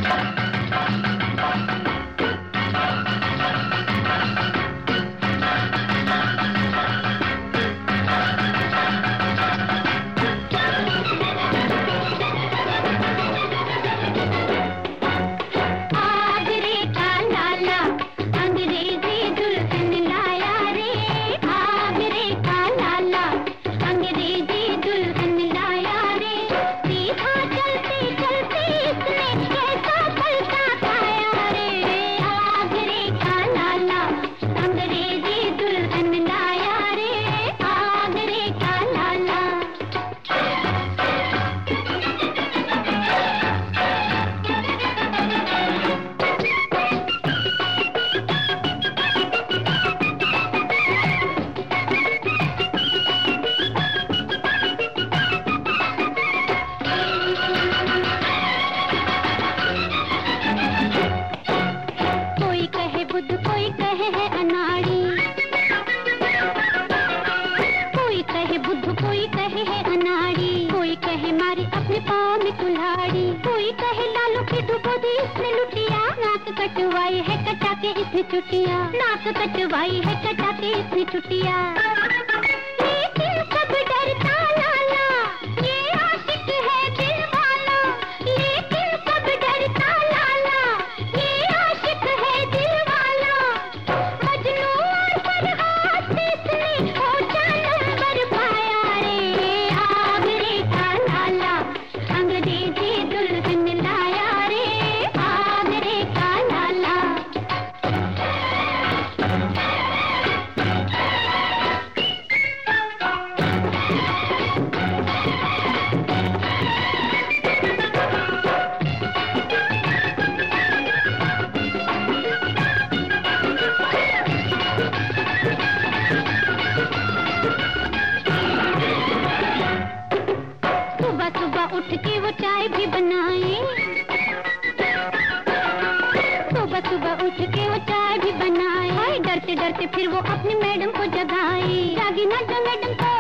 कटवाई है कटा के इसने चुटिया, नाक कटवाई है कटा के इसने चुटिया। लेकिन सब डरता लाला, ये आशिक है दिल वाला। लेकिन सब डरता लाला, ये आशिक है दिल वाला। मजनू और फरहाद से इसने ऊंचा नंबर पाया रे। आगरे का लाला अंग्रेजी दुल्हन लाया रे। आगरे का लाला सुबह सुबह उठ के वो चाय भी बनाए। सुबह सुबह उठ के वो चाय भी बनाए। डरते डरते फिर वो अपनी मैडम को जगाए। जागी ना जो मैडम को